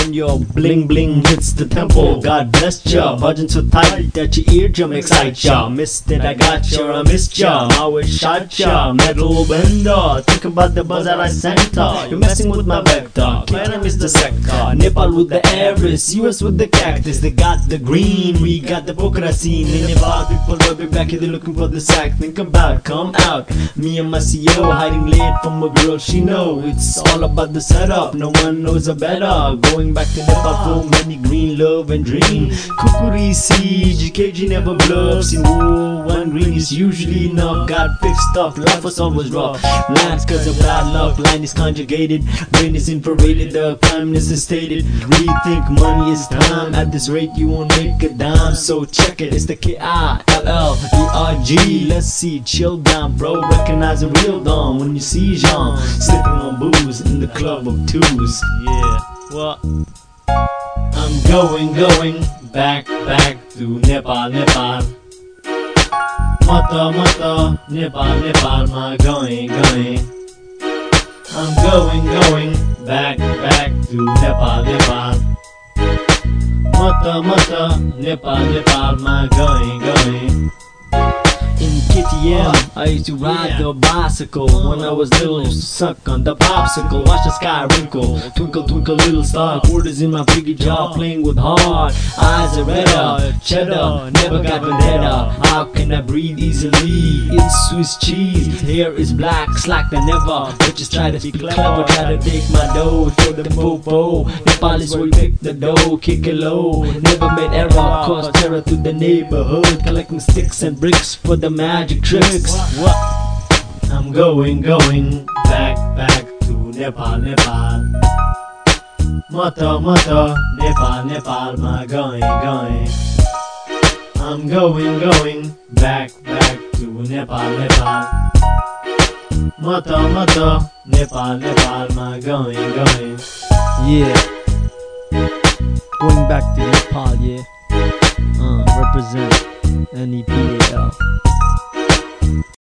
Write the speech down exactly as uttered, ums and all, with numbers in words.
when your bling bling hits the temple. God bless ya, buzzing so tight that your eardrum excites ya. Missed it, I got ya, I missed ya. I always shot ya, metal bender. Think about the buzz that I sent her. You're messing with my vector. Can I miss the sector? Nepal with the Aries, U S with the cactus. They got the green, we got the Pokhara scene. In Nepal, people will be back here, they're looking for the sack. Think about, come out. Me and my C E O hiding late from a girl she know. It's all about the setup, no one knows a better. Going back to Nepal for many green love and dream. Kukuri siege, K G never bluffs. In war, one green is usually enough. God fixed stuff, life was always rough. Lands cause of bad luck, line is conjugated. Brain is infrared, the prime minister stated. Rethink money is time, at this rate you won't make a dime. So check it, it's the K I L L E R G. Let's see, chill down bro, recognize a real dawn when you see Jean sipping on booze in the club of twos. Yeah, well, I'm going, going back, back to Nepal, Nepal. Mata, mata, Nepal, Nepal, my going, going. I'm going, going back, back to Nepal, Nepal. Mata, mata, Nepal, Nepal, my going, going. In K T M, I used to ride the bicycle. When I was little, used to suck on the popsicle. Watch the sky wrinkle, twinkle, twinkle, little star. Quarters in my piggy jaw, playing with heart. Eyes are redder, cheddar, never got vendetta. How can I breathe easily? It's Swiss cheese, hair is black, slack than ever. But just try to be clever, try to take my dough, show them popo. Nepal is where you pick the dough, kick it low. Never made error, cause terror to the neighborhood. Collecting sticks and bricks for the magic tricks. What? I'm going, going back, back to Nepal, Nepal. Mata, mata, Nepal, Nepal, my going, going. I'm going, going back, back to Nepal, Nepal. Mata, mata, Nepal, Nepal, my going, going. Yeah, going back to Nepal, yeah. Uh, represent N E P A L.